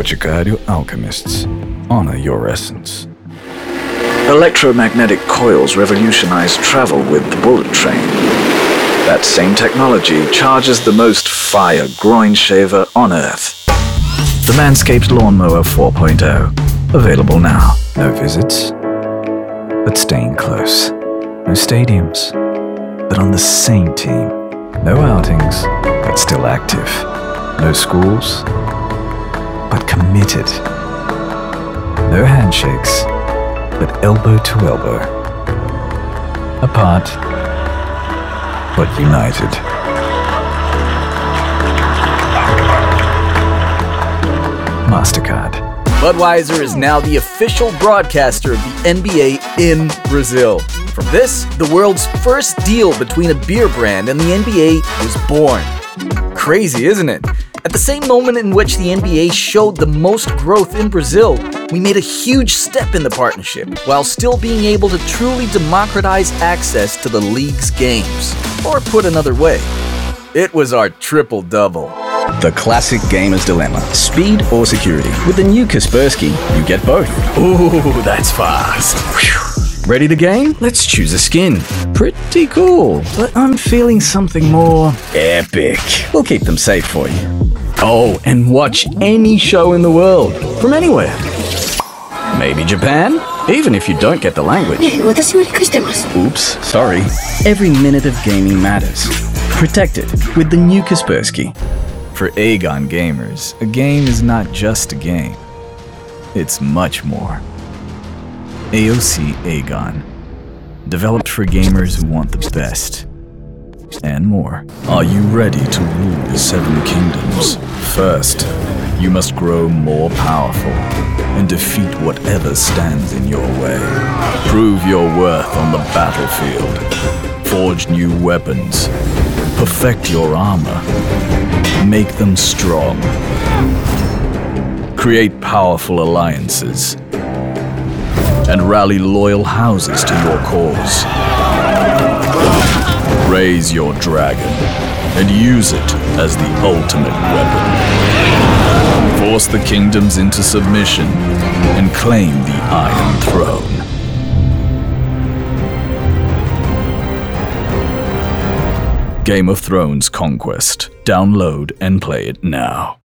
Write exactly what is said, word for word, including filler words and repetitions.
Boticário Alchemists. Honor your essence. Electromagnetic coils revolutionized travel with the bullet train. That same technology charges the most fire groin shaver on Earth. The Manscaped Lawnmower four point oh. Available now. No visits, but staying close. No stadiums, but on the same team. No outings, but still active. No schools, but committed. No handshakes, but elbow to elbow. Apart, but united. MasterCard. Budweiser is now the official broadcaster of the N B A in Brazil. From this, the world's first deal between a beer brand and the N B A was born. Crazy, isn't it? At the same moment in which the N B A showed the most growth in Brazil, we made a huge step in the partnership, while still being able to truly democratize access to the league's games. Or put another way, it was our triple-double. The classic gamer's dilemma. Speed or security? With the new Kaspersky, you get both. Ooh, that's fast. Whew. Ready to game? Let's choose a skin. Pretty cool, but I'm feeling something more epic. We'll keep them safe for you. Oh, and watch any show in the world, from anywhere. Maybe Japan? Even if you don't get the language. Oops, sorry. Every minute of gaming matters. Protect it with the new Kaspersky. For Aegon gamers, a game is not just a game. It's much more. A O C Aegon. Developed for gamers who want the best. And more. Are you ready to rule the Seven Kingdoms? First, you must grow more powerful and defeat whatever stands in your way. Prove your worth on the battlefield. Forge new weapons. Perfect your armor. Make them strong. Create powerful alliances. And rally loyal houses to your cause. Raise your dragon and use it as the ultimate weapon. Force the kingdoms into submission and claim the Iron Throne. Game of Thrones Conquest. Download and play it now.